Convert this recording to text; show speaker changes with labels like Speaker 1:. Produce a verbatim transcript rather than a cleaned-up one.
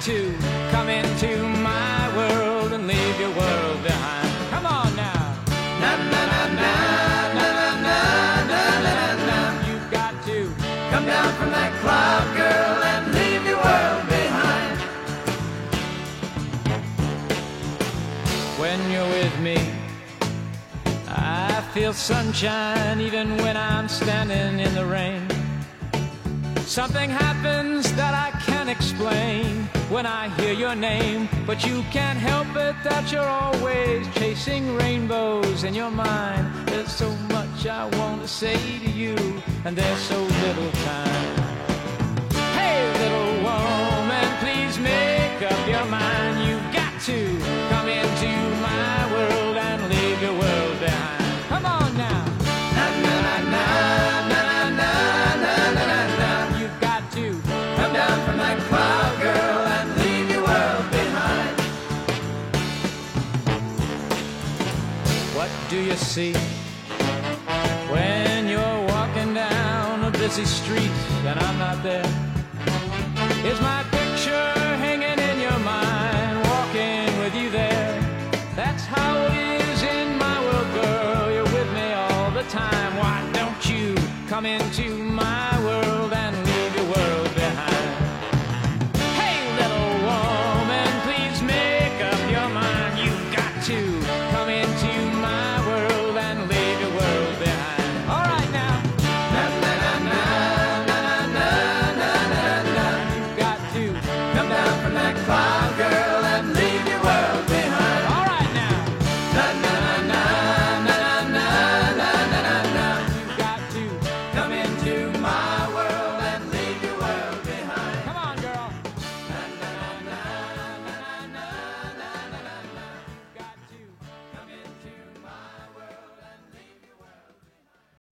Speaker 1: to come into my world and leave your world behind. Come on now. Na na na na na na na na na na. You've got to come down from that cloud, girl, and leave your world behind. When you're with me, I feel sunshine even when I'm standing in the rain. Something happens that I can't explain when I hear your name, but you can't help it that you're always chasing rainbows in your mind. There's so much I want to say to you, and there's so little time. Hey, little woman, please make up your mind. You've got to come into my world and leave your world behind. Come on now. Na na na na na na na na na na. You've got to come down from that cloud, girl, and leave your world behind. What do you see when you're walking down a busy street and I'm not there? Is my picture hanging in your mind, walking with you there? That's how it is in my world, girl. You're with me all the time. Why don't you come into my world and leave your world behind? Hey, little woman, please make up your mind. You've got to come into my world and leave your world behind. All right now. Na na na na na na na na na. You've got to come down from that cloud, girl, and leave your world behind. All right now. Na na